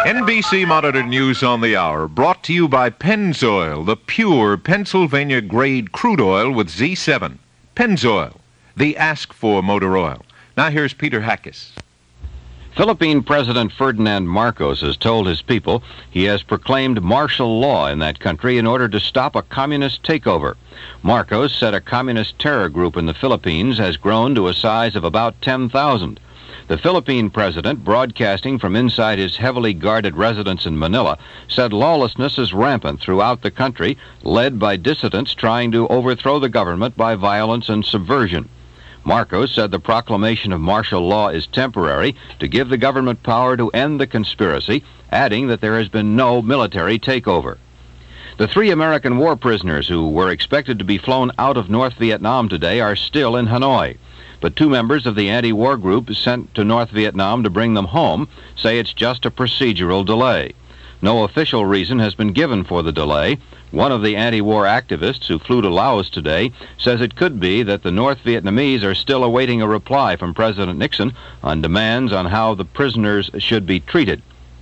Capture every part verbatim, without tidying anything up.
N B C Monitor News on the Hour, brought to you by Pennzoil, the pure Pennsylvania-grade crude oil with Z seven. Pennzoil, the ask-for motor oil. Now here's Peter Hackis. Philippine President Ferdinand Marcos has told his people he has proclaimed martial law in that country in order to stop a communist takeover. Marcos said a communist terror group in the Philippines has grown to a size of about ten thousand. The Philippine president, broadcasting from inside his heavily guarded residence in Manila, said lawlessness is rampant throughout the country, led by dissidents trying to overthrow the government by violence and subversion. Marcos said the proclamation of martial law is temporary to give the government power to end the conspiracy, adding that there has been no military takeover. The three American war prisoners who were expected to be flown out of North Vietnam today are still in Hanoi. But two members of the anti-war group sent to North Vietnam to bring them home say it's just a procedural delay. No official reason has been given for the delay. One of the anti-war activists who flew to Laos today says it could be that the North Vietnamese are still awaiting a reply from President Nixon on demands on how the prisoners should be treated.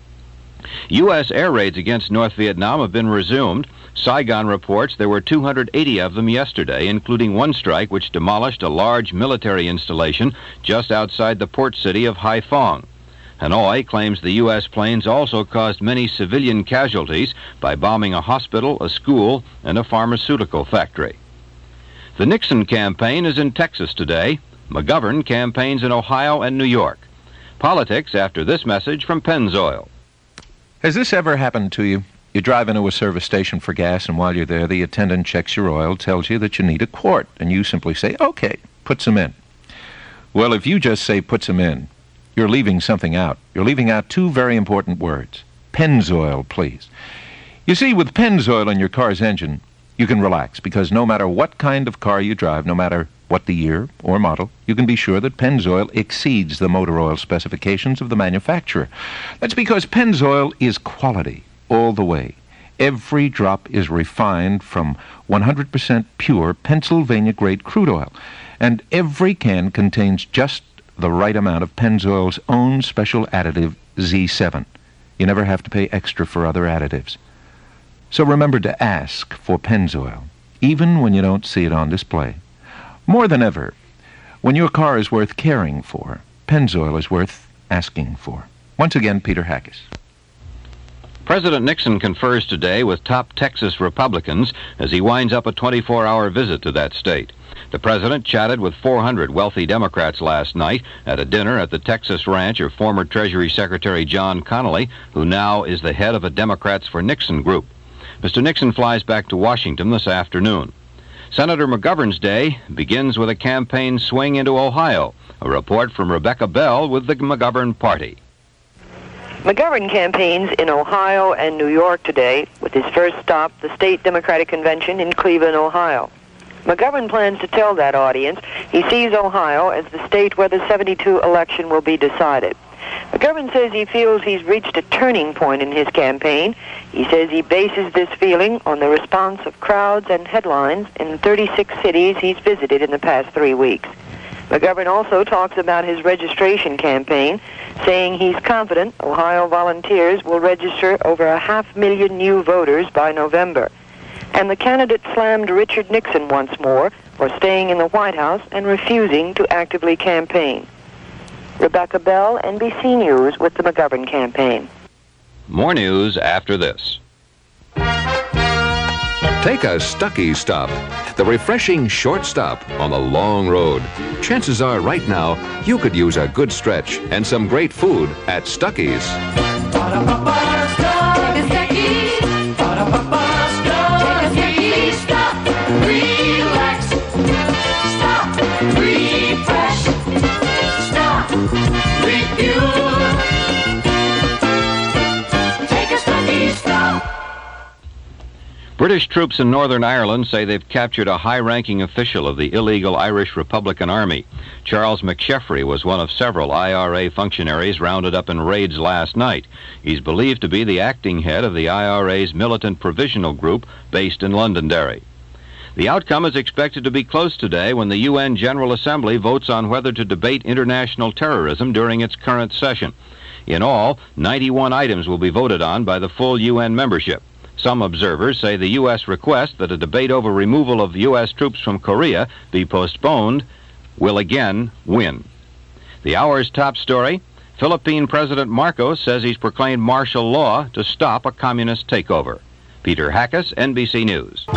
U S air raids against North Vietnam have been resumed. Saigon reports there were two hundred eighty of them yesterday, including one strike which demolished a large military installation just outside the port city of Haiphong. Hanoi claims the U S planes also caused many civilian casualties by bombing a hospital, a school, and a pharmaceutical factory. The Nixon campaign is in Texas today. McGovern campaigns in Ohio and New York. Politics after this message from Pennzoil. Has this ever happened to you? You drive into a service station for gas, and while you're there, the attendant checks your oil, tells you that you need a quart, and you simply say, okay, put some in. Well, if you just say put some in, you're leaving something out. You're leaving out two very important words. Pennzoil, please. You see, with Pennzoil in your car's engine, you can relax, because no matter what kind of car you drive, no matter what the year or model, you can be sure that Pennzoil exceeds the motor oil specifications of the manufacturer. That's because Pennzoil is quality all the way. Every drop is refined from one hundred percent pure Pennsylvania-grade crude oil, and every can contains just the right amount of Pennzoil's own special additive Z seven. You never have to pay extra for other additives. So remember to ask for Pennzoil, even when you don't see it on display. More than ever, when your car is worth caring for, Pennzoil is worth asking for. Once again, Peter Hackis. President Nixon confers today with top Texas Republicans as he winds up a twenty-four hour visit to that state. The president chatted with four hundred wealthy Democrats last night at a dinner at the Texas ranch of former Treasury Secretary John Connally, who now is the head of a Democrats for Nixon group. Mister Nixon flies back to Washington this afternoon. Senator McGovern's day begins with a campaign swing into Ohio. A report from Rebecca Bell with the McGovern Party. McGovern campaigns in Ohio and New York today, with his first stop, the state Democratic Convention in Cleveland, Ohio. McGovern plans to tell that audience he sees Ohio as the state where the seventy-two election will be decided. McGovern says he feels he's reached a turning point in his campaign. He says he bases this feeling on the response of crowds and headlines in thirty-six cities he's visited in the past three weeks. McGovern also talks about his registration campaign, saying he's confident Ohio volunteers will register over a half million new voters by November. And the candidate slammed Richard Nixon once more for staying in the White House and refusing to actively campaign. Rebecca Bell, N B C News, with the McGovern campaign. More news after this. Take a Stuckey stop, the refreshing short stop on the long road. Chances are right now you could use a good stretch and some great food at Stuckey's. Relax. Stop. Refresh. Stop. Refuel. Take a Stuckey stop. British troops in Northern Ireland say they've captured a high-ranking official of the illegal Irish Republican Army. Charles McSheffrey was one of several I R A functionaries rounded up in raids last night. He's believed to be the acting head of the I R A's militant provisional group based in Londonderry. The outcome is expected to be close today when the U N General Assembly votes on whether to debate international terrorism during its current session. In all, ninety-one items will be voted on by the full U N membership. Some observers say the U S request that a debate over removal of U S troops from Korea be postponed will again win. The hour's top story, Philippine President Marcos says he's proclaimed martial law to stop a communist takeover. Peter Hackus, N B C News.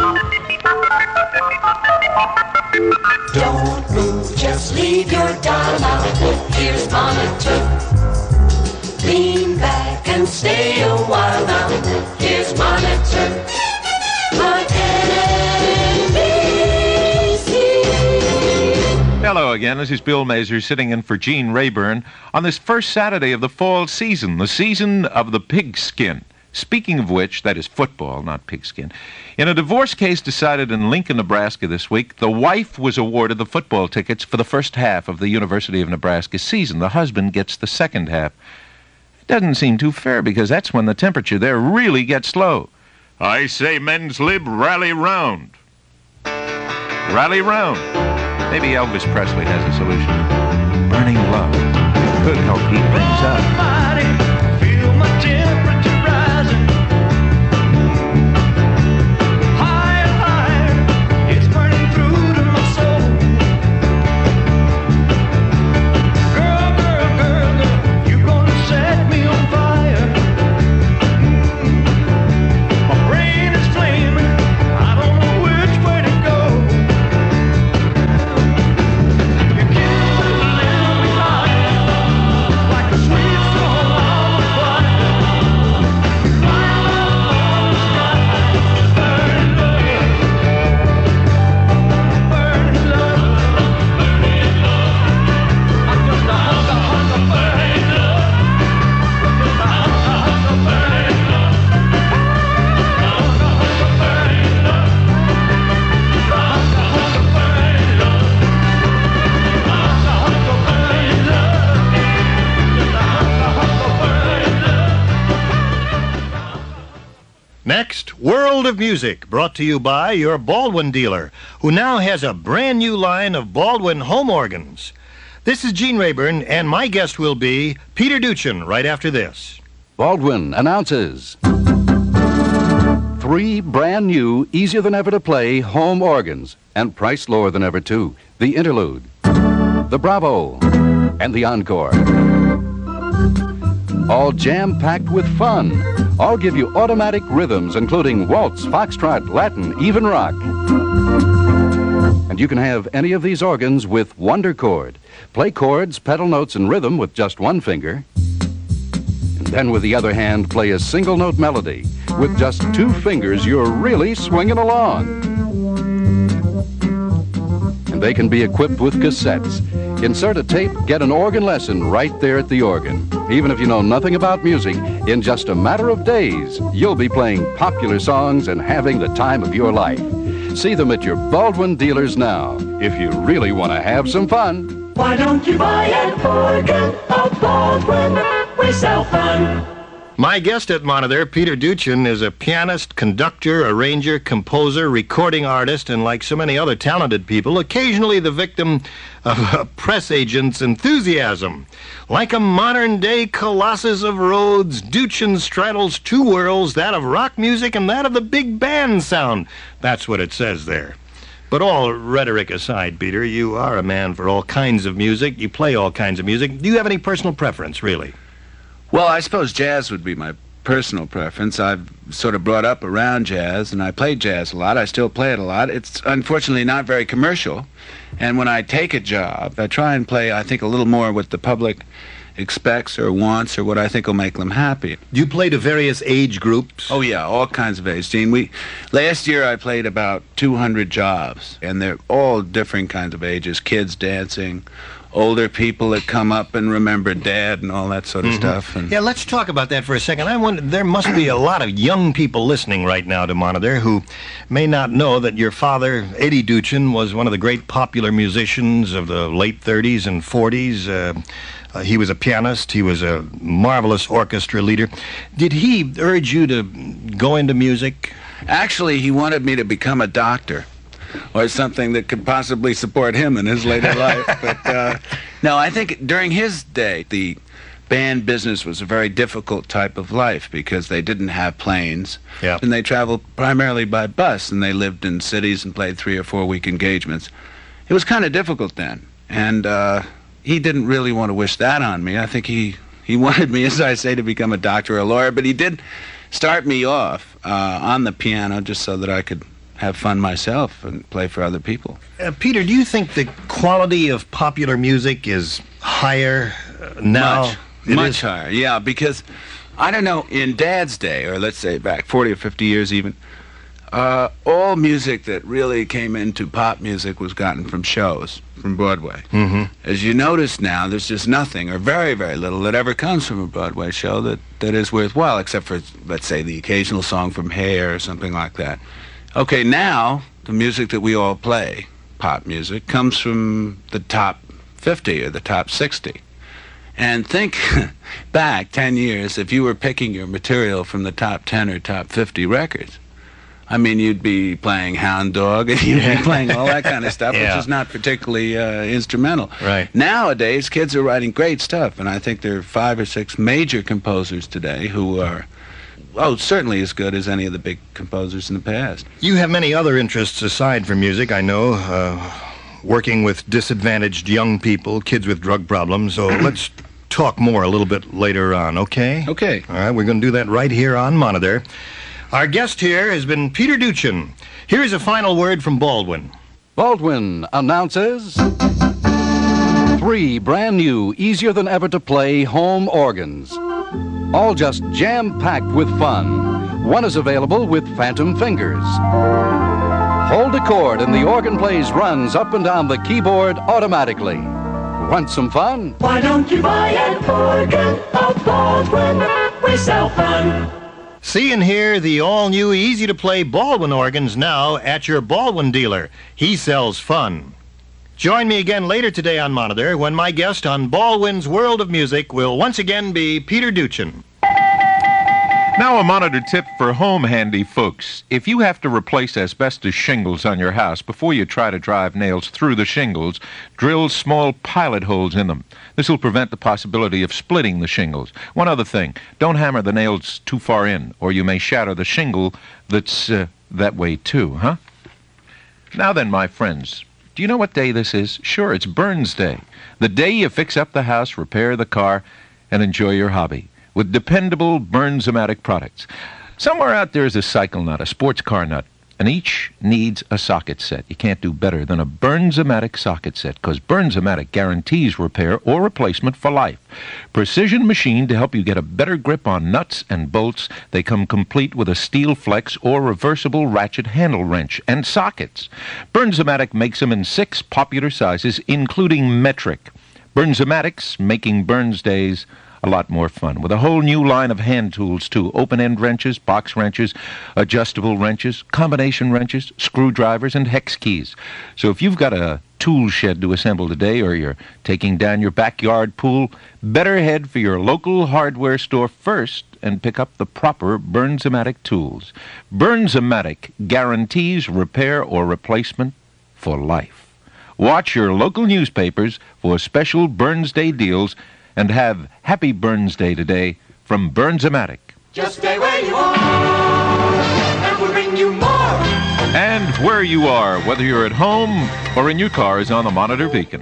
Don't move, just leave your dial out. Here's Monitor. Lean back and stay a while now. Here's Monitor. On N B C. Hello again. This is Bill Mazer sitting in for Gene Rayburn on this first Saturday of the fall season, the season of the pigskin. Speaking of which, that is football, not pigskin. In a divorce case decided in Lincoln, Nebraska this week, the wife was awarded the football tickets for the first half of the University of Nebraska season. The husband gets the second half. It doesn't seem too fair because that's when the temperature there really gets low. I say, men's lib, rally round. Rally round. Maybe Elvis Presley has a solution. Burning love could help heat things up. Feel my temperature rising. Higher, higher, it's burning through to my soul. Girl, girl, girl, girl, you're gonna set me on fire. My brain is flaming, I don't know which way to go. You keep letting me high, like a sweet song on the fire. Burning love, burning love, burning love. I'm just a hunk of hunk of burning love. Just a hunk of hunk of burning love. Hunk of hunk of burning love. Just a hunk of hunk of burning love. Hunk of hunk of burning love. Just a hunk of hunk of burning love. Next, World of Music, brought to you by your Baldwin dealer, who now has a brand new line of Baldwin home organs. This is Gene Rayburn, and my guest will be Peter Duchin right after this. Baldwin announces three brand new, easier than ever to play home organs, and priced lower than ever, too. The Interlude, the Bravo, and the Encore. All jam-packed with fun. All give you automatic rhythms, including waltz, foxtrot, Latin, even rock. And you can have any of these organs with Wonder Chord. Play chords, pedal notes, and rhythm with just one finger. And then with the other hand, play a single note melody. With just two fingers, you're really swinging along. And they can be equipped with cassettes. Insert a tape, get an organ lesson right there at the organ. Even if you know nothing about music, in just a matter of days, you'll be playing popular songs and having the time of your life. See them at your Baldwin dealers now, if you really want to have some fun. Why don't you buy an organ of Baldwin? We sell fun. My guest at Monitor, Peter Duchin, is a pianist, conductor, arranger, composer, recording artist, and like so many other talented people, occasionally the victim of a press agent's enthusiasm. Like a modern-day Colossus of Rhodes, Duchin straddles two worlds, that of rock music and that of the big band sound. That's what it says there. But all rhetoric aside, Peter, you are a man for all kinds of music. You play all kinds of music. Do you have any personal preference, really? Well, I suppose jazz would be my personal preference. I've sort of brought up around jazz, and I played jazz a lot. I still play it a lot. It's unfortunately not very commercial. And when I take a job, I try and play, I think, a little more what the public expects or wants or what I think will make them happy. Do you play to various age groups? Oh, yeah, all kinds of age. Gene, we, last year I played about two hundred jobs, and they're all different kinds of ages. Kids dancing, older people that come up and remember Dad and all that sort of mm-hmm. stuff. And yeah, let's talk about that for a second. I wonder, there must be a lot of young people listening right now to Monitor who may not know that your father, Eddie Duchin, was one of the great popular musicians of the late thirties and forties. Uh, uh, he was a pianist. He was a marvelous orchestra leader. Did he urge you to go into music? Actually, he wanted me to become a doctor, or something that could possibly support him in his later life. But uh, no, I think during his day, the band business was a very difficult type of life because they didn't have planes. Yeah. And they traveled primarily by bus, and they lived in cities and played three or four week engagements. It was kind of difficult then. And uh, he didn't really want to wish that on me. I think he, he wanted me, as I say, to become a doctor or a lawyer, but he did start me off uh, on the piano just so that I could have fun myself and play for other people. Uh, Peter, do you think the quality of popular music is higher uh, now? Much, It much is? higher, yeah, because, I don't know, in Dad's day, or let's say back forty or fifty years even, uh, all music that really came into pop music was gotten from shows, from Broadway. Mm-hmm. As you notice now, there's just nothing, or very, very little, that ever comes from a Broadway show that, that is worthwhile, except for, let's say, the occasional song from Hair or something like that. Okay, now, the music that we all play, pop music, comes from the top fifty or the top sixty. And think back ten years, if you were picking your material from the top ten or top fifty records, I mean, you'd be playing Hound Dog, and you'd be playing all that kind of stuff, Yeah. which is not particularly uh, instrumental. Right. Nowadays, kids are writing great stuff, and I think there are five or six major composers today who are, oh, certainly as good as any of the big composers in the past. You have many other interests aside from music, I know, uh, working with disadvantaged young people, kids with drug problems, so let's talk more a little bit later on, okay? Okay. All right, we're going to do that right here on Monitor. Our guest here has been Peter Duchin. Here's a final word from Baldwin. Baldwin announces three brand new, easier than ever to play home organs. All just jam-packed with fun. One is available with phantom fingers. Hold a chord and the organ plays runs up and down the keyboard automatically. Want some fun? Why don't you buy an organ of Baldwin? We sell fun. See and hear the all-new, easy-to-play Baldwin organs now at your Baldwin dealer. He sells fun. Join me again later today on Monitor when my guest on Baldwin's World of Music will once again be Peter Duchin. Now a Monitor tip for home handy folks. If you have to replace asbestos shingles on your house, before you try to drive nails through the shingles, drill small pilot holes in them. This will prevent the possibility of splitting the shingles. One other thing, don't hammer the nails too far in, or you may shatter the shingle that's uh, that way too, huh? Now then, my friends, do you know what day this is? Sure, it's Burns Day. The day you fix up the house, repair the car, and enjoy your hobby with dependable Burns-O-Matic products. Somewhere out there is a cycle nut, a sports car nut, and each needs a socket set. You can't do better than a Burns-O-Matic socket set, because Burns-O-Matic guarantees repair or replacement for life. Precision machine to help you get a better grip on nuts and bolts. They come complete with a steel flex or reversible ratchet handle wrench and sockets. Burns-O-Matic makes them in six popular sizes, including metric. Burns-O-Matic's making Burns days a lot more fun, with a whole new line of hand tools, too. Open-end wrenches, box wrenches, adjustable wrenches, combination wrenches, screwdrivers, and hex keys. So if you've got a tool shed to assemble today, or you're taking down your backyard pool, better head for your local hardware store first and pick up the proper Burns-O-Matic tools. Burns-O-Matic guarantees repair or replacement for life. Watch your local newspapers for special Burns Day deals, and have Happy Burns Day today from Burns-O-Matic. Just stay where you are, and we'll bring you more. And where you are, whether you're at home or in your car, is on the Monitor Beacon.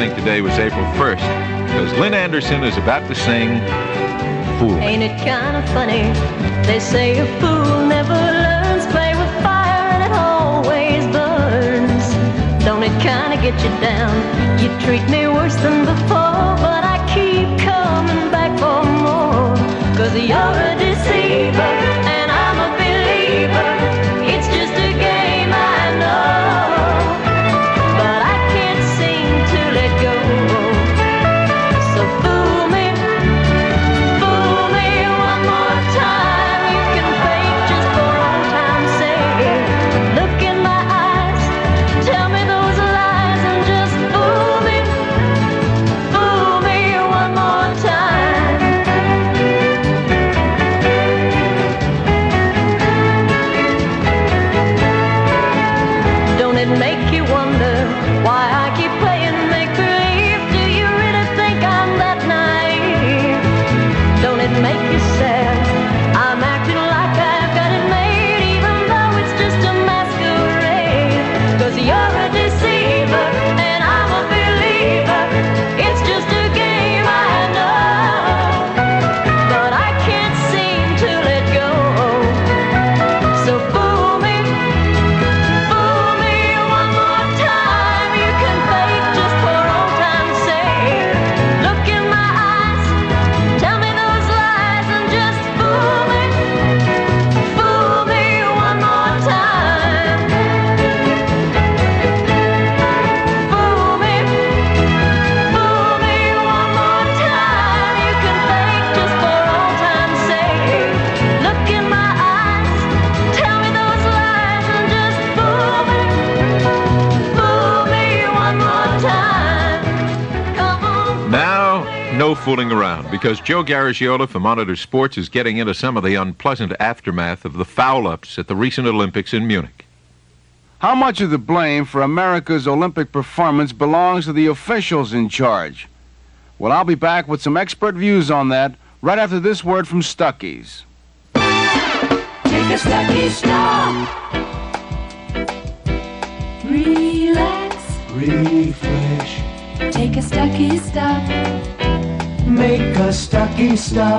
think today was April first, because Lynn Anderson is about to sing Fool. Ain't it kind of funny? They say a fool never learns. Play with fire and it always burns. Don't it kind of get you down? You treat me worse than before, but I keep coming back for more. Cause you're a deceiver and I'm a believer. It's just a game, I know, but I can't seem to let go. So fool me, fool me one more time. You can fake just for old time's sake. Look in my eyes, tell me those lies, and just fool me, fool me one more time. Don't it make you wonder why I keep playing make-believe? Do you really think I'm that naive? Don't it make you sad? I'm acting like I've got it made, even though it's just a masquerade. Cause you're a deceiver and I'm a believer. It's just a game, I know, but I can't seem to let go. So fool me, fool me one more time. You can fake just for old time's sake. Look in my eyes, tell me those lies, and just fool me, fool me one more time. Fool me, fool me one more time. You can fake just for old time's sake. Look in my eyes, tell me those lies, and just fool me, fool me one more time. Come on. Now, no fooling around, because Joe Garagiola from Monitor Sports is getting into some of the unpleasant aftermath of the foul-ups at the recent Olympics in Munich. How much of the blame for America's Olympic performance belongs to the officials in charge? Well, I'll be back with some expert views on that right after this word from Stuckey's. Take a Stucky stop. Relax. Refresh. Take a Stucky stop. Make a Stucky stop.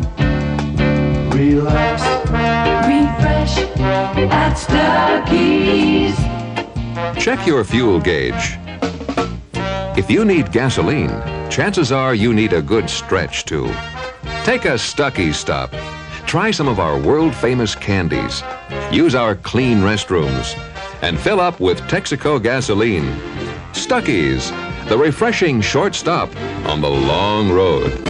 Relax. Refresh at Stucky's. Check your fuel gauge. If you need gasoline, chances are you need a good stretch too. Take a Stuckey's stop. Try some of our world-famous candies. Use our clean restrooms. And fill up with Texaco gasoline. Stuckey's, the refreshing short stop on the long road. Take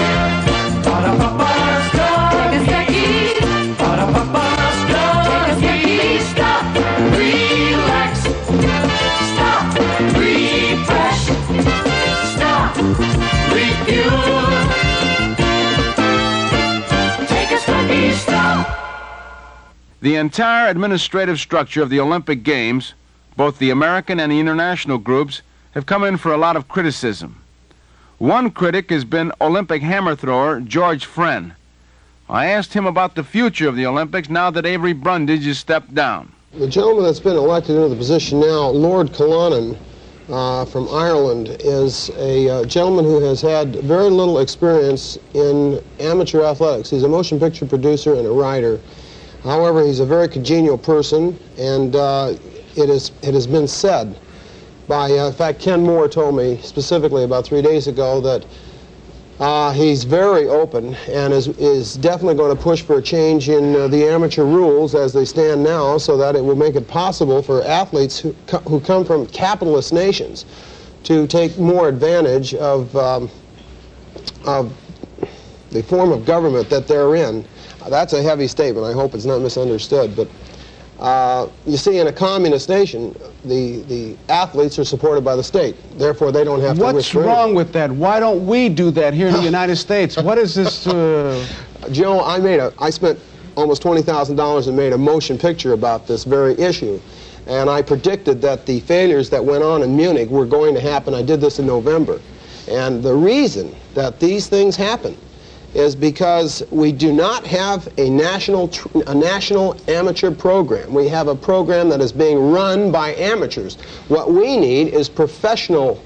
a Stucky. Take a Stucky stop. Relax. Stop. Refresh. Stop. Refuel. Take a Stucky stop. The entire administrative structure of the Olympic Games, both the American and the international groups, have come in for a lot of criticism. One critic has been Olympic hammer thrower George Friend. I asked him about the future of the Olympics now that Avery Brundage has stepped down. The gentleman that's been elected into the position now, Lord Cullonan, uh, from Ireland, is a uh, gentleman who has had very little experience in amateur athletics. He's a motion picture producer and a writer. However, he's a very congenial person, and uh, it, is, it has been said by, uh, in fact, Ken Moore told me specifically about three days ago that uh, he's very open and is, is definitely going to push for a change in uh, the amateur rules as they stand now, so that it will make it possible for athletes who, co who come from capitalist nations to take more advantage of, um, of the form of government that they're in. That's a heavy statement. I hope it's not misunderstood. But uh, you see, in a communist nation, the, the athletes are supported by the state. Therefore, they don't have to What's risk for wrong anything. with that? Why don't we do that here in the United States? What is this? Uh... Joe, I made a. I spent almost twenty thousand dollars and made a motion picture about this very issue. And I predicted that the failures that went on in Munich were going to happen. I did this in November. And the reason that these things happen is because we do not have a national tr a national amateur program. We have a program that is being run by amateurs. What we need is professional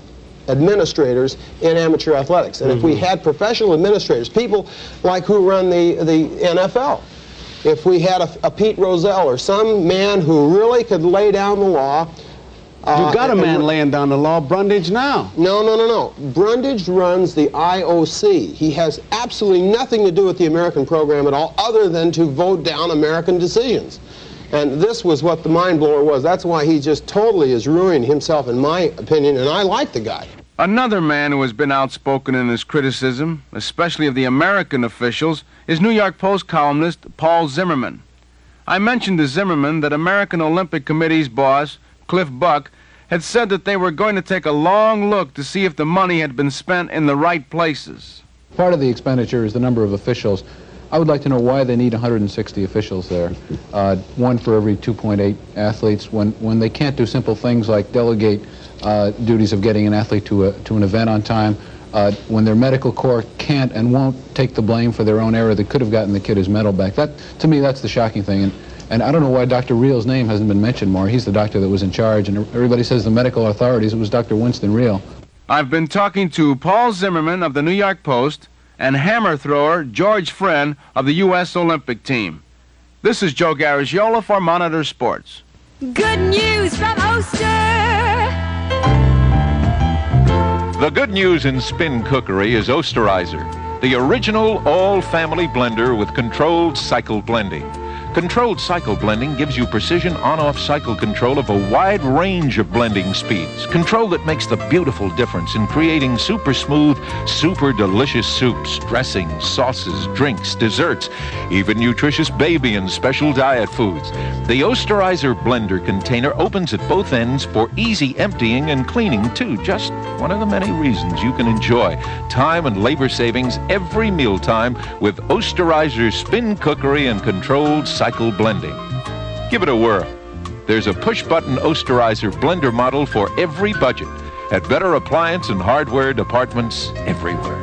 administrators in amateur athletics. And mm-hmm. if we had professional administrators, people like who run the, the N F L, if we had a, a Pete Rozelle or some man who really could lay down the law. Uh, You've got a man laying down the law, Brundage, now. No, no, no, no. Brundage runs the I O C. He has absolutely nothing to do with the American program at all, other than to vote down American decisions. And this was what the mind blower was. That's why he just totally is ruining himself, in my opinion, and I like the guy. Another man who has been outspoken in his criticism, especially of the American officials, is New York Post columnist Paul Zimmerman. I mentioned to Zimmerman that American Olympic Committee's boss, Cliff Buck, had said that they were going to take a long look to see if the money had been spent in the right places. Part of the expenditure is the number of officials. I would like to know why they need one hundred sixty officials there, uh, one for every two point eight athletes, when, when they can't do simple things like delegate uh, duties of getting an athlete to, a, to an event on time, uh, when their medical corps can't and won't take the blame for their own error that could have gotten the kid his medal back. That, to me, that's the shocking thing. And, And I don't know why Doctor Reel's name hasn't been mentioned more. He's the doctor that was in charge, and everybody says the medical authorities. It was Doctor Winston Reel. I've been talking to Paul Zimmerman of the New York Post and hammer thrower George Friend of the U S Olympic team. This is Joe Garagiola for Monitor Sports. Good news from Oster. The good news in spin cookery is Osterizer, the original all-family blender with controlled cycle blending. Controlled cycle blending gives you precision on-off cycle control of a wide range of blending speeds. Control that makes the beautiful difference in creating super smooth, super delicious soups, dressings, sauces, drinks, desserts, even nutritious baby and special diet foods. The Osterizer blender container opens at both ends for easy emptying and cleaning too. Just one of the many reasons you can enjoy time and labor savings every mealtime with Osterizer spin cookery and controlled cycle Cycle blending. Give it a whirl. There's a push-button Osterizer blender model for every budget at better appliance and hardware departments everywhere.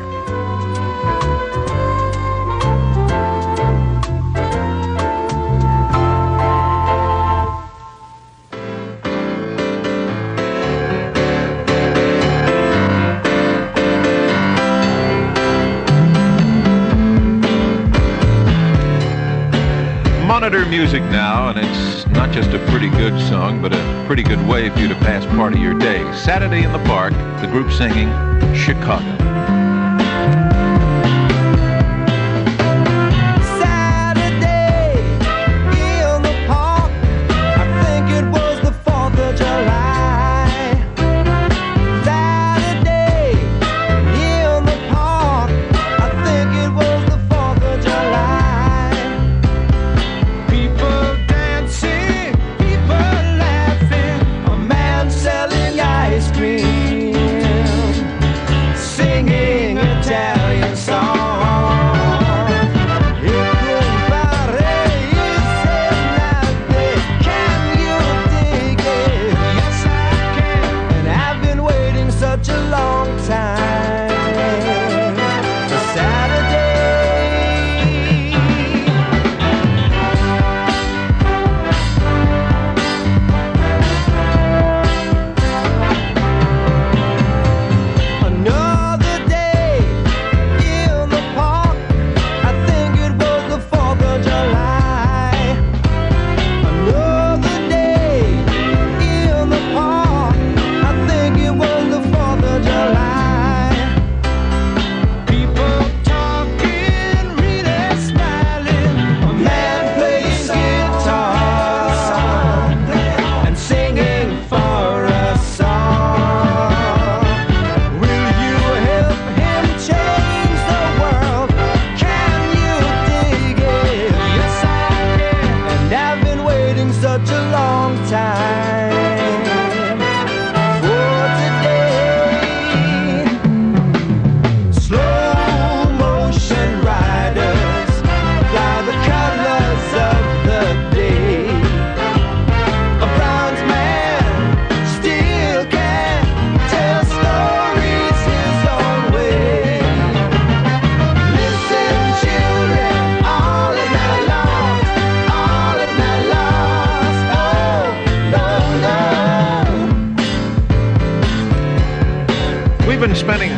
Monitor music now, and it's not just a pretty good song, but a pretty good way for you to pass part of your day. Saturday in the Park, the group singing Chicago. Singing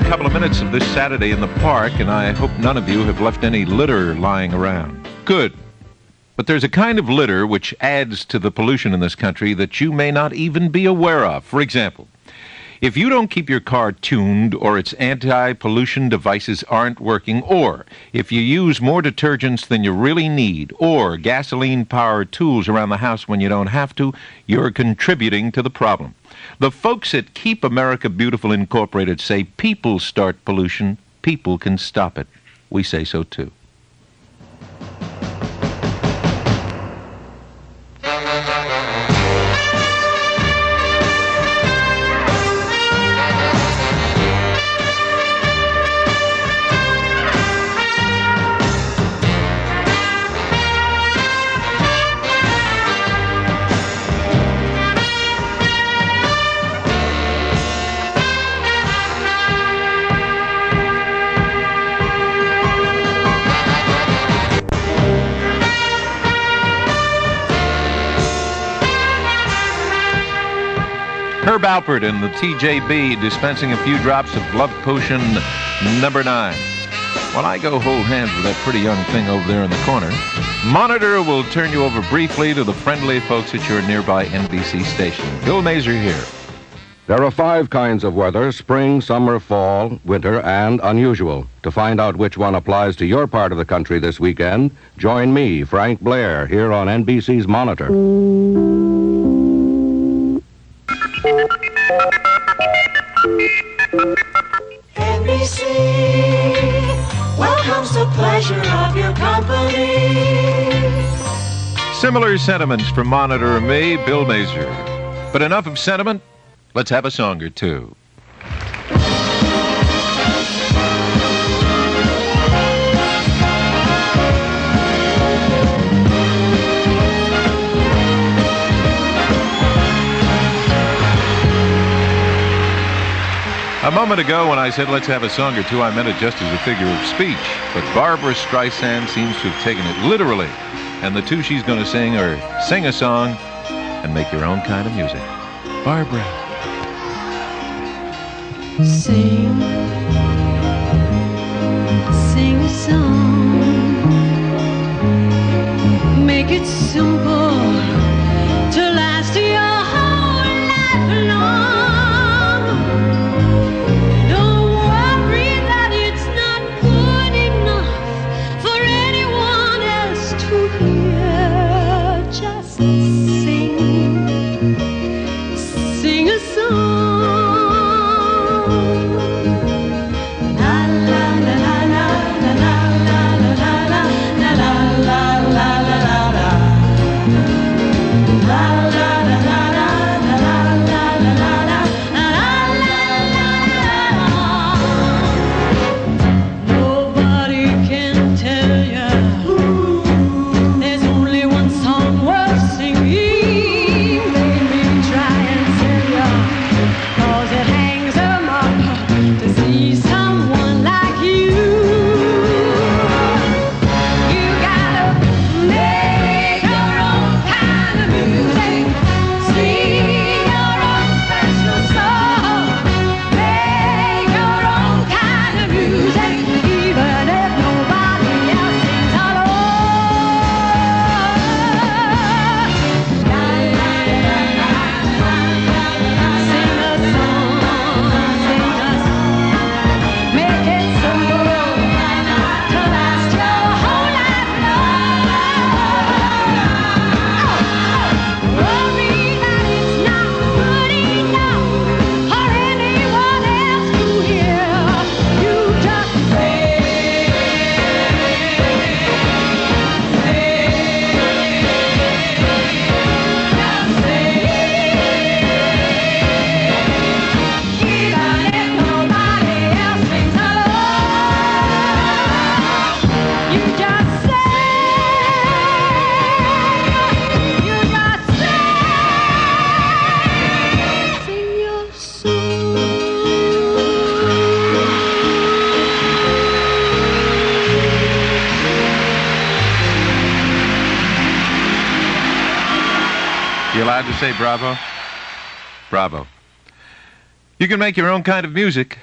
couple of minutes of this Saturday in the park, and I hope none of you have left any litter lying around. Good. But there's a kind of litter which adds to the pollution in this country that you may not even be aware of. For example, if you don't keep your car tuned, or its anti-pollution devices aren't working, or if you use more detergents than you really need, or gasoline-powered tools around the house when you don't have to, you're contributing to the problem. The folks at Keep America Beautiful Incorporated say people start pollution, people can stop it. We say so too. Herb Alpert and the T J B dispensing a few drops of Love Potion number nine. While I go hold hands with that pretty young thing over there in the corner, Monitor will turn you over briefly to the friendly folks at your nearby N B C station. Bill Mazer here. There are five kinds of weather: spring, summer, fall, winter, and unusual. To find out which one applies to your part of the country this weekend, join me, Frank Blair, here on N B C's Monitor. N B C welcomes the pleasure of your company. Similar sentiments from Monitor and me, Bill Mazer. But enough of sentiment. Let's have a song or two. A moment ago, when I said let's have a song or two, I meant it just as a figure of speech. But Barbara Streisand seems to have taken it literally. And the two she's going to sing are Sing a Song and Make Your Own Kind of Music. Barbara. Sing, sing a song, make it simple to last your whole life long. Don't worry that it's not good enough for anyone else to hear. Just sing, sing a song. You allowed to say bravo? Bravo. You can make your own kind of music,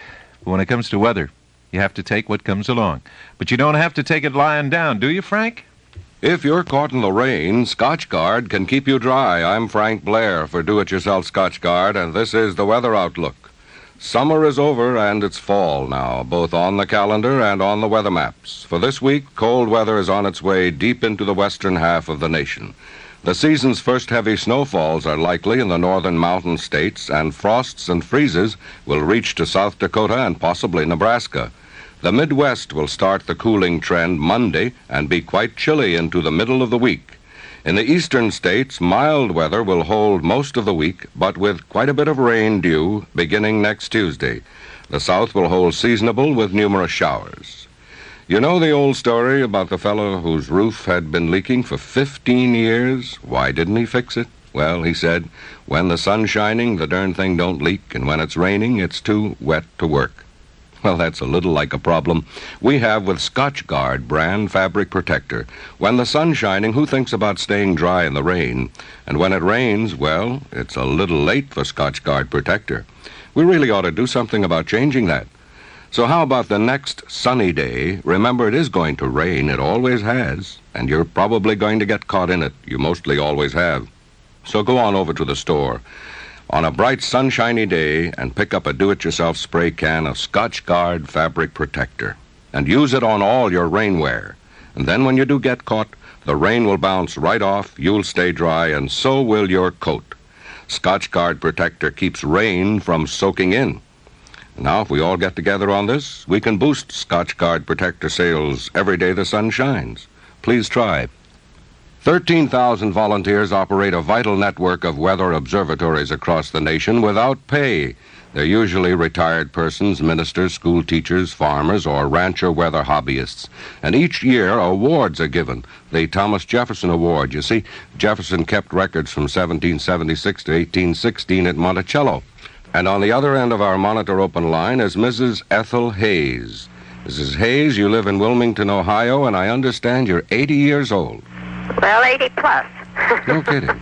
But when it comes to weather, you have to take what comes along. But you don't have to take it lying down, do you, Frank? If you're caught in the rain, Scotch Guard can keep you dry. I'm Frank Blair for Do-It-Yourself Scotch Guard, and this is the Weather Outlook. Summer is over and it's fall now, both on the calendar and on the weather maps. For this week, cold weather is on its way deep into the western half of the nation. The season's first heavy snowfalls are likely in the northern mountain states, and frosts and freezes will reach to South Dakota and possibly Nebraska. The Midwest will start the cooling trend Monday and be quite chilly into the middle of the week. In the eastern states, mild weather will hold most of the week, but with quite a bit of rain due beginning next Tuesday. The south will hold seasonable with numerous showers. You know the old story about the fellow whose roof had been leaking for fifteen years? Why didn't he fix it? Well, he said, when the sun's shining, the darn thing don't leak, and when it's raining, it's too wet to work. Well, that's a little like a problem we have with Scotch Guard brand fabric protector. When the sun's shining, who thinks about staying dry in the rain? And when it rains, well, it's a little late for Scotch Guard protector. We really ought to do something about changing that. So how about the next sunny day? Remember, it is going to rain. It always has. And you're probably going to get caught in it. You mostly always have. So go on over to the store on a bright, sunshiny day and pick up a do-it-yourself spray can of Scotch Guard fabric protector and use it on all your rainwear. And then when you do get caught, the rain will bounce right off, you'll stay dry, and so will your coat. Scotch Guard protector keeps rain from soaking in. Now, if we all get together on this, we can boost Scotch Guard protector sales every day the sun shines. Please try. thirteen thousand volunteers operate a vital network of weather observatories across the nation without pay. They're usually retired persons, ministers, school teachers, farmers, or rancher weather hobbyists. And each year, awards are given. The Thomas Jefferson Award. You see, Jefferson kept records from seventeen seventy-six to eighteen sixteen at Monticello. And on the other end of our monitor open line is Missus Ethel Hayes. Missus Hayes, you live in Wilmington, Ohio, and I understand you're eighty years old. Well, eighty plus. No kidding.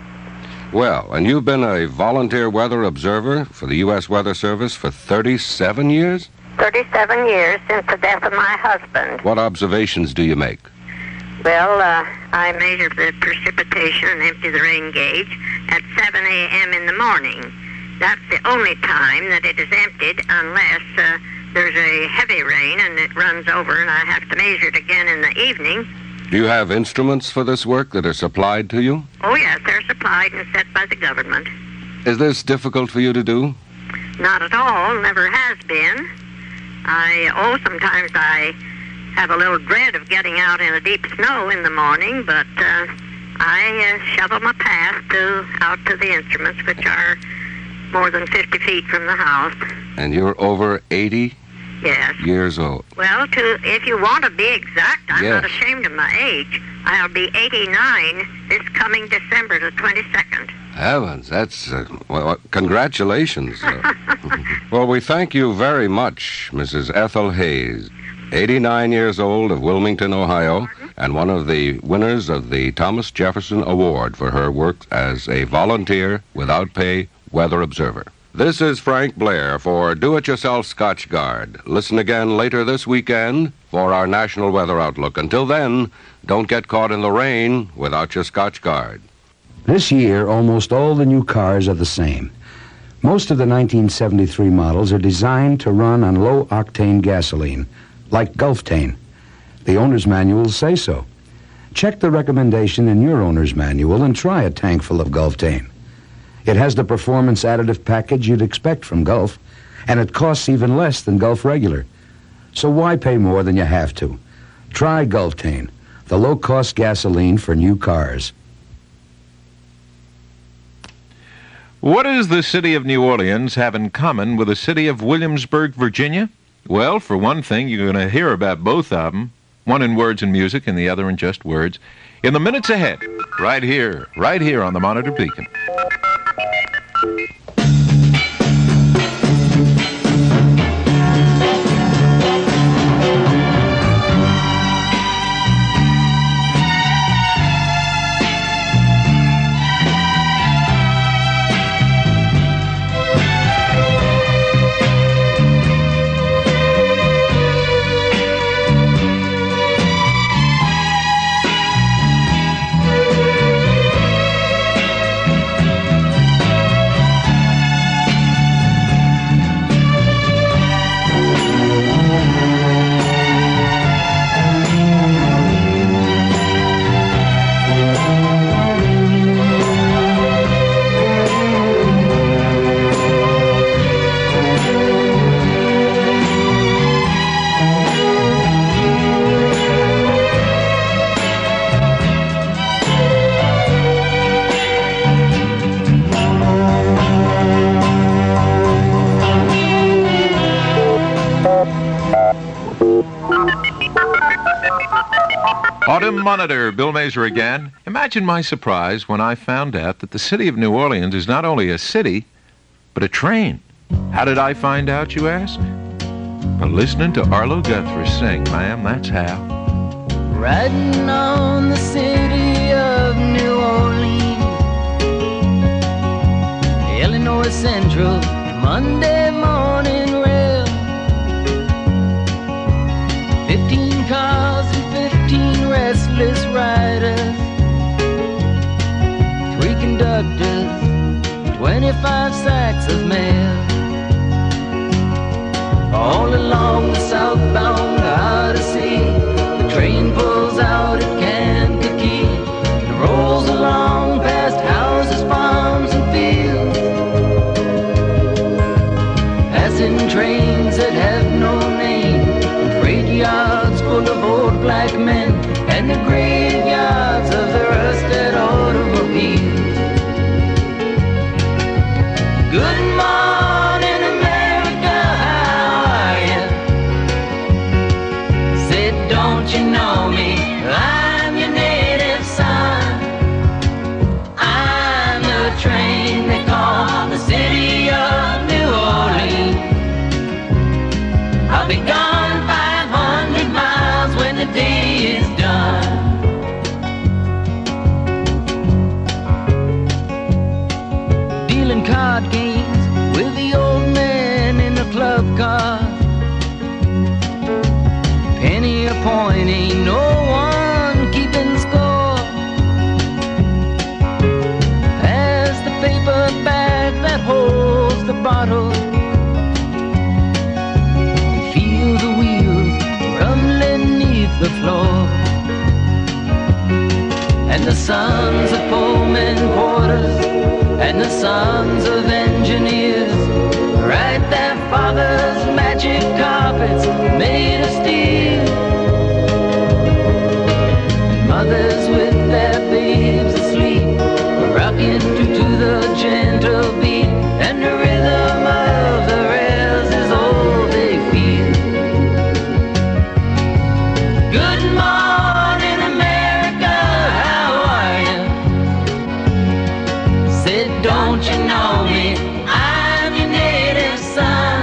Well, and you've been a volunteer weather observer for the U S Weather Service for thirty-seven years? thirty-seven years since the death of my husband. What observations do you make? Well, uh, I measure the precipitation and empty the rain gauge at seven a.m. in the morning. That's the only time that it is emptied unless uh, there's a heavy rain and it runs over and I have to measure it again in the evening. Do you have instruments for this work that are supplied to you? Oh, yes, they're supplied and set by the government. Is this difficult for you to do? Not at all, never has been. I, oh, sometimes I have a little dread of getting out in the deep snow in the morning, but uh, I uh, shovel my path to, out to the instruments, which are more than fifty feet from the house. And you're over eighty? Yes. Years old. Well, to if you want to be exact, I'm Yes. not ashamed of my age. I'll be eighty-nine this coming December the twenty-second. Heavens, that's, uh, well, congratulations. Uh, well, we thank you very much, Missus Ethel Hayes, eighty-nine years old of Wilmington, Ohio, and one of the winners of the Thomas Jefferson Award for her work as a volunteer, without pay, weather observer. This is Frank Blair for Do-It-Yourself Scotch Guard. Listen again later this weekend for our National Weather Outlook. Until then, don't get caught in the rain without your Scotch Guard. This year, almost all the new cars are the same. Most of the nineteen seventy-three models are designed to run on low-octane gasoline, like Gulftane. The owner's manuals say so. Check the recommendation in your owner's manual and try a tank full of Gulftane. It has the performance additive package you'd expect from Gulf, and it costs even less than Gulf Regular. So why pay more than you have to? Try Gulftane, the low-cost gasoline for new cars. What does the city of New Orleans have in common with the city of Williamsburg, Virginia? Well, for one thing, you're going to hear about both of them, one in words and music and the other in just words, in the minutes ahead, right here, right here on the Monitor Beacon. Autumn Monitor, Bill Mazer again. Imagine my surprise when I found out that the city of New Orleans is not only a city, but a train. How did I find out, you ask? By listening to Arlo Guthrie sing, ma'am, that's how. Riding on the city of New Orleans, Illinois Central, Monday morning rail. Fifteen cars and fifteen restless riders, three conductors, twenty-five sacks of mail. All along the southbound Odyssey, the train pulls out at Kankakee and rolls along past houses, farms, and fields, passing trains that have no name, and freight yards full of old black men, and the graveyards of the rusted automobiles. Good morning, America, how are you? Said, don't you know me? I'm your native son. I'm the train they call the city of New Orleans. I'll be gone five hundred miles when the day is done. Dealing card games with the old man in the club car. Penny a point, ain't no one keeping score. Pass the paper bag that holds the bottle. Feel the wheels rumbling neath the floor. And the sons of Pullman porters and the sons of engineers ride their father's magic carpets made of steel. And mothers with their babes asleep are rocking to, to the gentle beat, and the rhythm of the rails is all they feel. Good morning, America, how are you? Said, don't you know me? I'm your native son.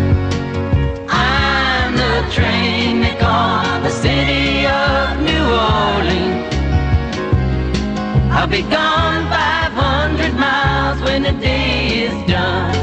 I'm the train they call the city of New Orleans. I'll be gone five hundred miles when the day is done.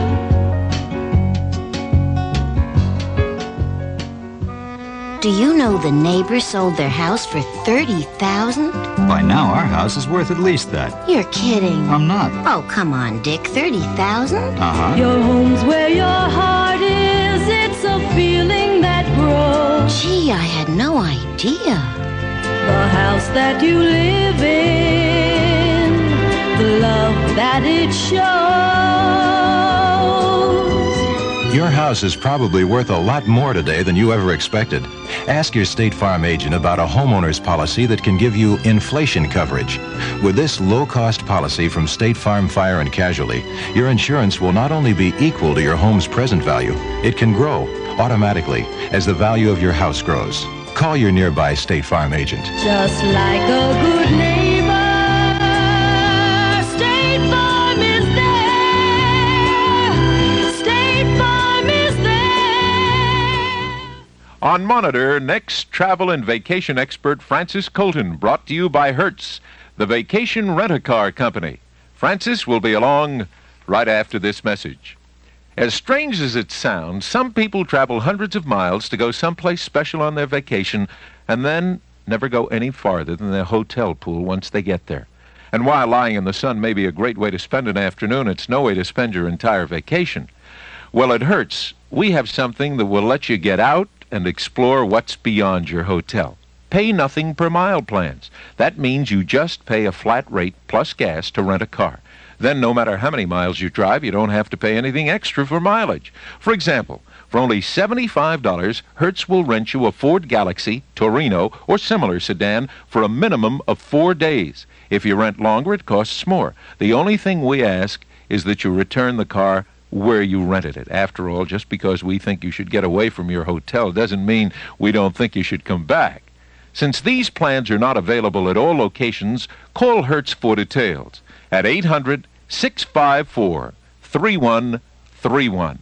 Do you know the neighbors sold their house for thirty thousand dollars? By now, our house is worth at least that. You're kidding. I'm not. Oh, come on, Dick. thirty thousand dollars? Uh-huh. Your home's where your heart is. It's a feeling that grows. Gee, I had no idea. The house that you live in, the love that it shows. Your house is probably worth a lot more today than you ever expected. Ask your State Farm agent about a homeowner's policy that can give you inflation coverage. With this low-cost policy from State Farm Fire and Casualty, your insurance will not only be equal to your home's present value, it can grow automatically as the value of your house grows. Call your nearby State Farm agent. Just like a good neighbor, State Farm is there. State Farm is there. On Monitor, next travel and vacation expert Francis Colton, brought to you by Hertz, the vacation rent-a-car company. Francis will be along right after this message. As strange as it sounds, some people travel hundreds of miles to go someplace special on their vacation and then never go any farther than their hotel pool once they get there. And while lying in the sun may be a great way to spend an afternoon, it's no way to spend your entire vacation. Well, at Hertz, we have something that will let you get out and explore what's beyond your hotel. Pay nothing per mile plans. That means you just pay a flat rate plus gas to rent a car. Then no matter how many miles you drive, you don't have to pay anything extra for mileage. For example, for only seventy-five dollars, Hertz will rent you a Ford Galaxy, Torino, or similar sedan for a minimum of four days. If you rent longer, it costs more. The only thing we ask is that you return the car where you rented it. After all, just because we think you should get away from your hotel doesn't mean we don't think you should come back. Since these plans are not available at all locations, call Hertz for details at eight hundred, six five four, three one three one.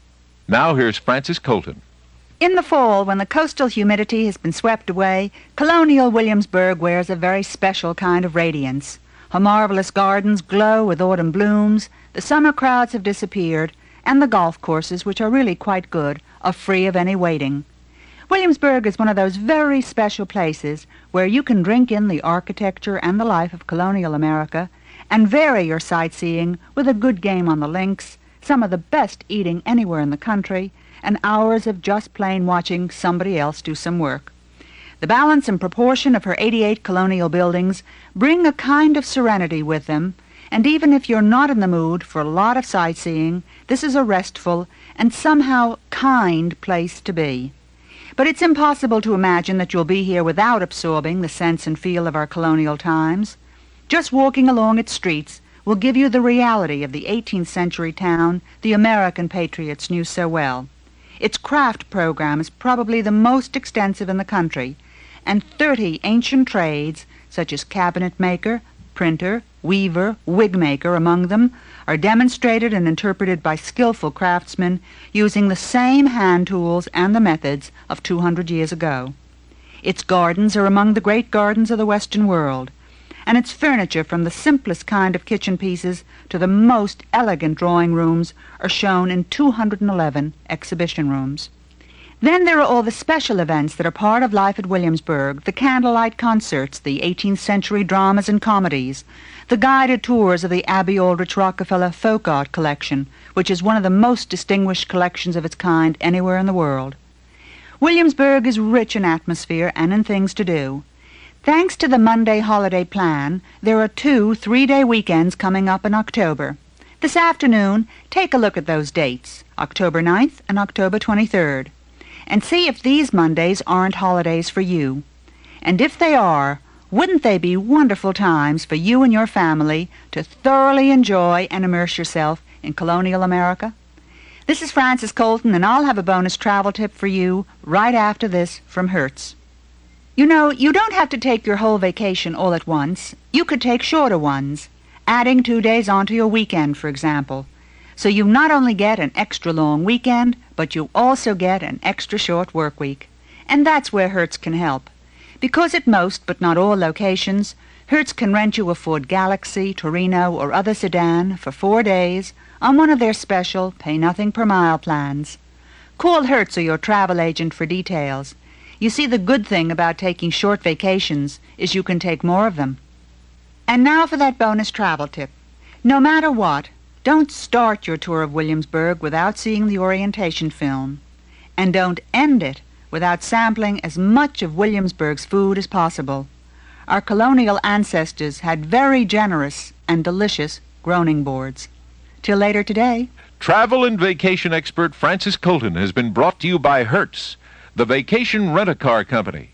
Now here's Francis Colton. In the fall, when the coastal humidity has been swept away, colonial Williamsburg wears a very special kind of radiance. Her marvelous gardens glow with autumn blooms, the summer crowds have disappeared, and the golf courses, which are really quite good, are free of any waiting. Williamsburg is one of those very special places where you can drink in the architecture and the life of colonial America and vary your sightseeing with a good game on the links, some of the best eating anywhere in the country, and hours of just plain watching somebody else do some work. The balance and proportion of her eighty-eight colonial buildings bring a kind of serenity with them, and even if you're not in the mood for a lot of sightseeing, this is a restful and somehow kind place to be. But it's impossible to imagine that you'll be here without absorbing the sense and feel of our colonial times. Just walking along its streets will give you the reality of the eighteenth century town the American patriots knew so well. Its craft program is probably the most extensive in the country, and thirty ancient trades, such as cabinet maker, printer, weaver, wig maker among them, are demonstrated and interpreted by skillful craftsmen using the same hand tools and the methods of two hundred years ago. Its gardens are among the great gardens of the Western world, and its furniture, from the simplest kind of kitchen pieces to the most elegant drawing rooms, are shown in two hundred eleven exhibition rooms. Then there are all the special events that are part of life at Williamsburg, the candlelight concerts, the eighteenth century dramas and comedies, the guided tours of the Abbey Aldrich Rockefeller Folk Art Collection, which is one of the most distinguished collections of its kind anywhere in the world. Williamsburg is rich in atmosphere and in things to do. Thanks to the Monday holiday plan, there are two three-day weekends coming up in October. This afternoon, take a look at those dates, October ninth and October twenty-third. And see if these Mondays aren't holidays for you. And if they are, wouldn't they be wonderful times for you and your family to thoroughly enjoy and immerse yourself in colonial America? This is Francis Colton, and I'll have a bonus travel tip for you right after this from Hertz. You know, you don't have to take your whole vacation all at once. You could take shorter ones, adding two days onto your weekend, for example. So you not only get an extra long weekend, but you also get an extra short work week. And that's where Hertz can help. Because at most, but not all locations, Hertz can rent you a Ford Galaxy, Torino, or other sedan for four days on one of their special pay-nothing-per-mile plans. Call Hertz or your travel agent for details. You see, the good thing about taking short vacations is you can take more of them. And now for that bonus travel tip. No matter what, don't start your tour of Williamsburg without seeing the orientation film. And don't end it without sampling as much of Williamsburg's food as possible. Our colonial ancestors had very generous and delicious groaning boards. Till later today. Travel and vacation expert Francis Colton has been brought to you by Hertz, the vacation rent-a-car company.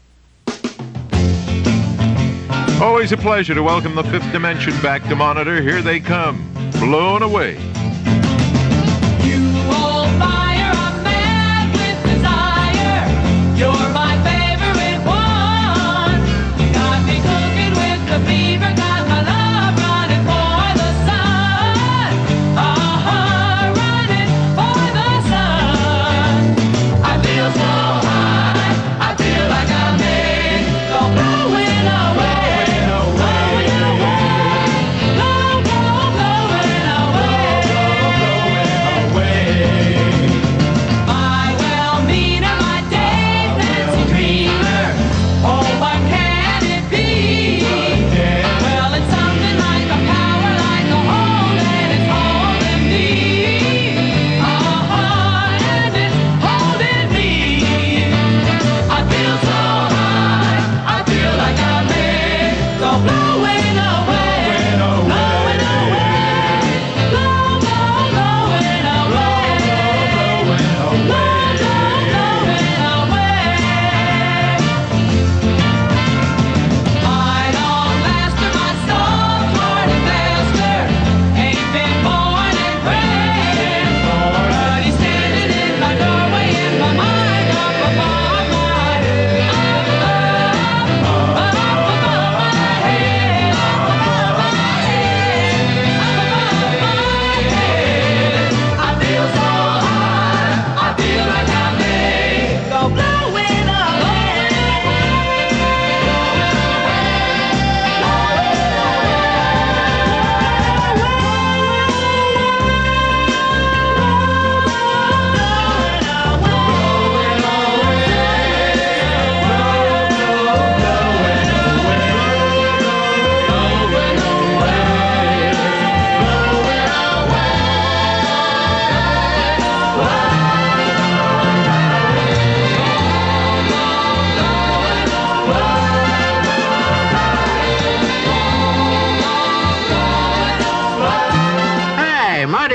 Always a pleasure to welcome the Fifth Dimension back to Monitor. Here they come, blown away. You hold fire, I'm mad with desire. You're my favorite one. You got me cooking with the fever, got my love running for the sun. Uh-huh, running for the sun. I feel so high, I feel like I'm made, so blowing away, blowing away, blow, blow, blowing away.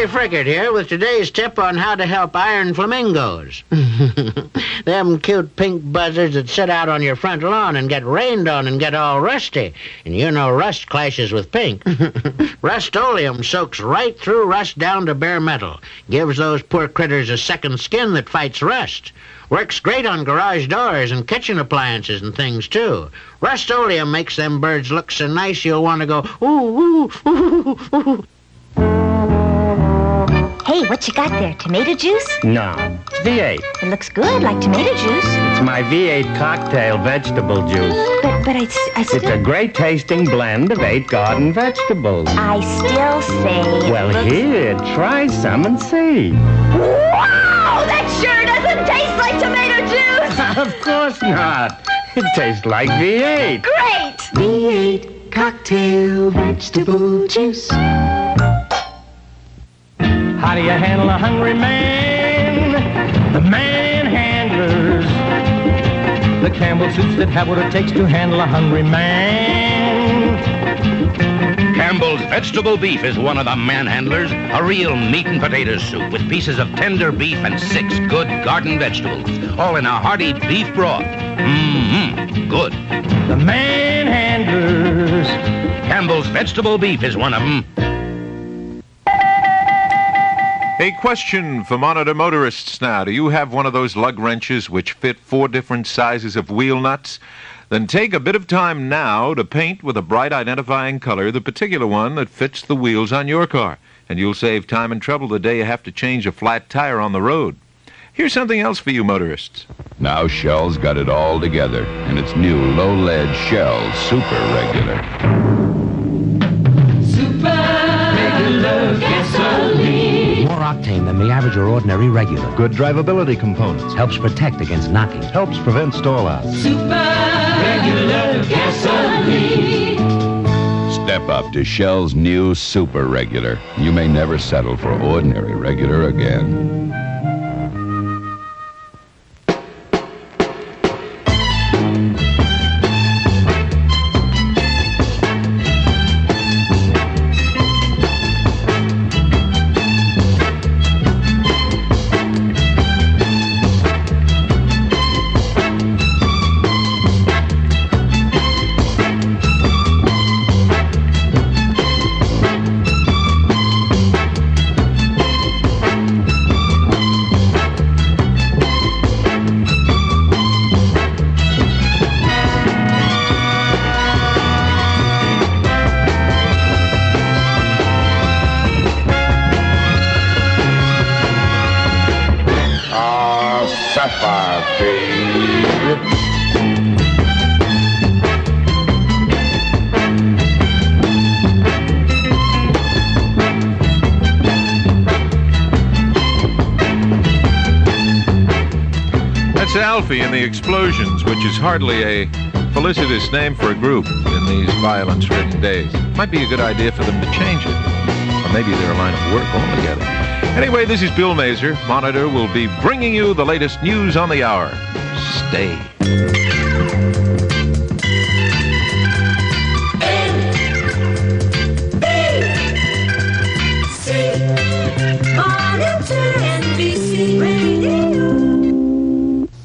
Frickert here with today's tip on how to help iron flamingos. Them cute pink buzzards that sit out on your front lawn and get rained on and get all rusty. And you know rust clashes with pink. Rust-Oleum soaks right through rust down to bare metal. Gives those poor critters a second skin that fights rust. Works great on garage doors and kitchen appliances and things, too. Rust-Oleum makes them birds look so nice you'll want to go, ooh, ooh, ooh, ooh. Hey, what you got there? Tomato juice? No, it's V eight. It looks good, like tomato juice. It's my V eight cocktail vegetable juice. But, but I, I still... It's a great-tasting blend of eight garden vegetables. I still say... Well, looks... here, try some and see. Wow! That sure doesn't taste like tomato juice! Of course not. It tastes like V eight. Great! V eight cocktail vegetable juice. How do you handle a hungry man? The manhandlers. The Campbell suits that have what it takes to handle a hungry man. Campbell's vegetable beef is one of the manhandlers. A real meat and potatoes soup with pieces of tender beef and six good garden vegetables, all in a hearty beef broth. Mmm, good. The manhandlers. Campbell's vegetable beef is one of them. A question for Monitor motorists now. Do you have one of those lug wrenches which fit four different sizes of wheel nuts? Then take a bit of time now to paint with a bright identifying color the particular one that fits the wheels on your car. And you'll save time and trouble the day you have to change a flat tire on the road. Here's something else for you motorists. Now Shell's got it all together in its new low-lead Shell Super Regular. Super regular gasoline. More octane than the average or ordinary regular. Good drivability components. Helps protect against knocking. Helps prevent stall-outs. Super regular gasoline. Step up to Shell's new Super Regular. You may never settle for ordinary regular again. Sapphire, baby. That's Alfie and the Explosions, which is hardly a felicitous name for a group in these violence-ridden days. Might be a good idea for them to change it. Or maybe they're a line of work altogether. Anyway, this is Bill Mazer. Monitor will be bringing you the latest news on the hour. Stay.